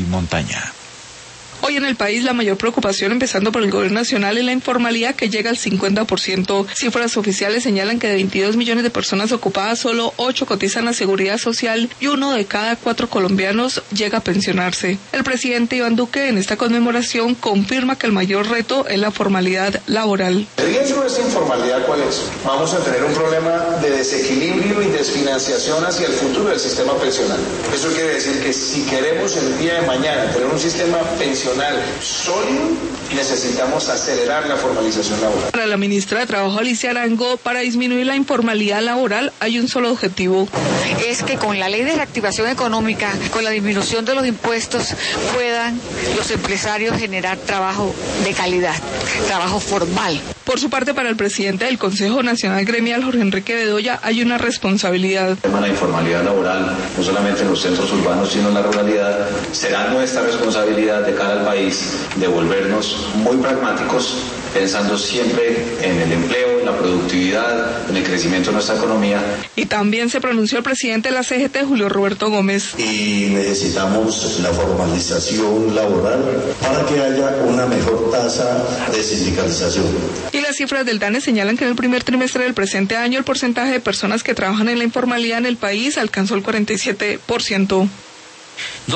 Montaña. Hoy en el país la mayor preocupación, empezando por el gobierno nacional, es la informalidad, que llega al 50%. Cifras oficiales señalan que de 22 millones de personas ocupadas, solo 8 cotizan a Seguridad Social y 1 de cada 4 colombianos llega a pensionarse. El presidente Iván Duque en esta conmemoración confirma que el mayor reto es la formalidad laboral. El riesgo de esta informalidad, ¿cuál es? Vamos a tener un problema de desequilibrio y desfinanciación hacia el futuro del sistema pensional. Eso quiere decir que si queremos el día de mañana tener un sistema pensional sólido, necesitamos acelerar la formalización laboral. Para la ministra de Trabajo, Alicia Arango, para disminuir la informalidad laboral hay un solo objetivo. Es que con la ley de reactivación económica, con la disminución de los impuestos, puedan los empresarios generar trabajo de calidad, trabajo formal. Por su parte, para el presidente del Consejo Nacional Gremial, Jorge Enrique Bedoya, hay una responsabilidad. El tema de la informalidad laboral, no solamente en los centros urbanos, sino en la ruralidad, será nuestra responsabilidad de cara al país de volvernos muy pragmáticos, pensando siempre en el empleo, en la productividad, en el crecimiento de nuestra economía. Y también se pronunció el presidente de la CGT, Julio Roberto Gómez. Y necesitamos la formalización laboral para que haya una mejor tasa de sindicalización. Y las cifras del DANE señalan que en el primer trimestre del presente año el porcentaje de personas que trabajan en la informalidad en el país alcanzó el 47%.